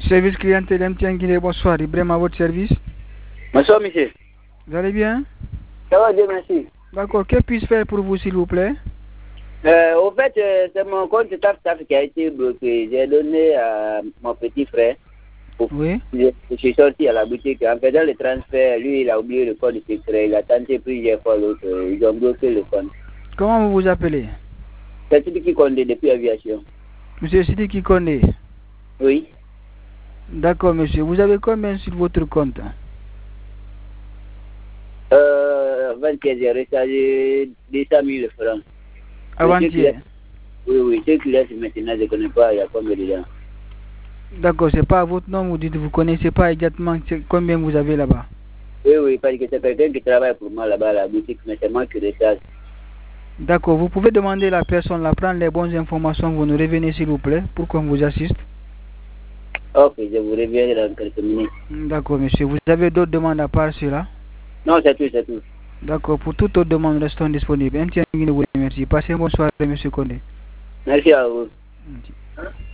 Service clientèle MTN Guinée, bonsoir. Ibrahim à votre service. Bonsoir, monsieur. Vous allez bien? Ça va bien, merci. D'accord. Que puis-je faire pour vous, s'il vous plaît? Au fait, c'est mon compte TAF qui a été bloqué. J'ai donné à mon petit frère. Oui. Je suis sorti à la boutique. En faisant le transfert, lui, il a oublié le code secret. Il a tenté plusieurs fois l'autre. Ils ont bloqué le compte. Comment vous vous appelez? C'est celui qui compte depuis aviation. Monsieur Sidiki Kondé. Oui. D'accord, monsieur. Vous avez combien sur votre compte? 21, j'ai rechargé 200 000 francs. Avant-hier. Oui. Ce qu'il laisse maintenant, je ne connais pas. Il y a combien dedans? D'accord, c'est pas votre nom, vous dites, vous connaissez pas exactement combien vous avez là-bas. Oui, parce que c'est quelqu'un qui travaille pour moi là-bas à la boutique, mais c'est moi qui recharge. D'accord, vous pouvez demander à la personne là, prendre les bonnes informations, vous nous revenez s'il vous plaît, pour qu'on vous assiste. Ok, je vous reviendrai dans quelques minutes. D'accord, monsieur. Vous avez d'autres demandes à part cela? Non, c'est tout. D'accord, pour toute autre demande, restons disponibles. MTN vous remercie. Passez une bonne soirée, monsieur Kondé. Merci à vous.